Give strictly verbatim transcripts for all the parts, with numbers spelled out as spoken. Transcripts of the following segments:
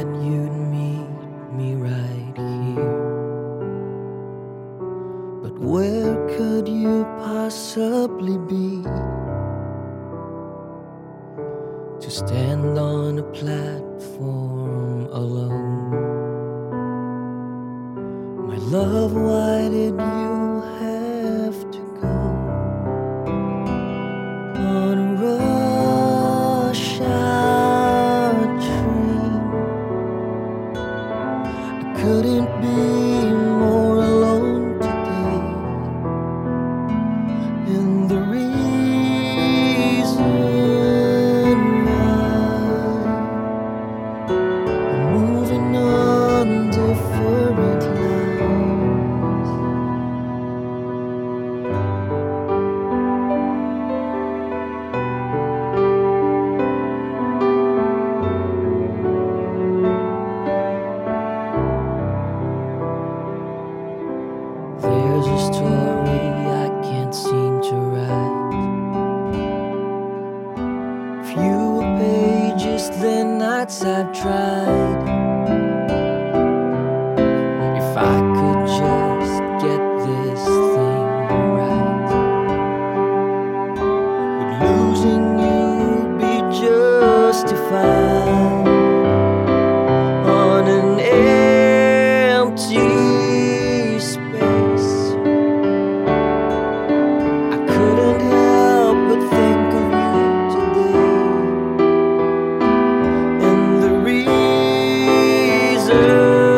you'd meet me right here, but where could you possibly be to stand on a platform alone? My love, why did you have to go on a rush hour train? I couldn't be more alone today, and the reason why we're moving on different lines. There's a story I can't seem to write, fewer pages than nights I've tried. If I could just get this thing right, would losing you be justified on an empty space? I couldn't help but think of you today, and the reason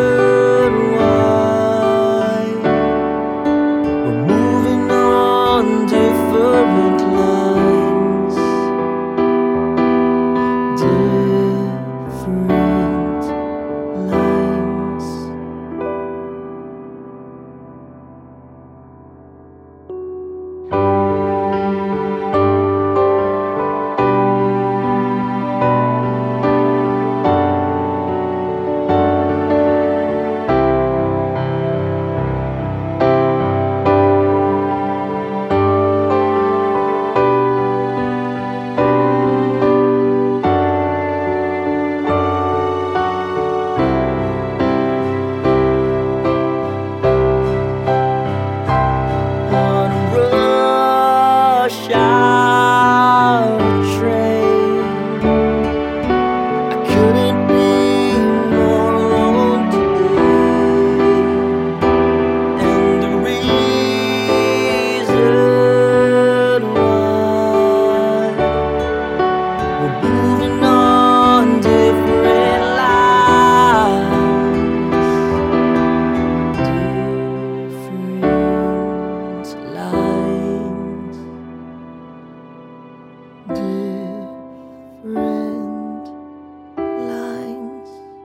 why we're moving on different lines. Different lines. On a rush hour train, I couldn't be more alone today, and the reason why we're moving on different lines. Different lines. Different lines.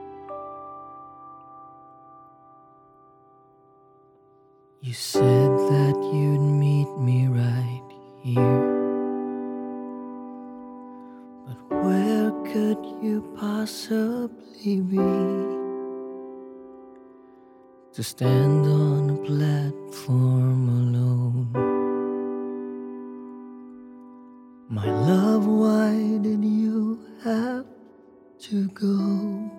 You said that you'd meet me right here, but where could you possibly be to stand on a platform alone? My love, why did you have to go?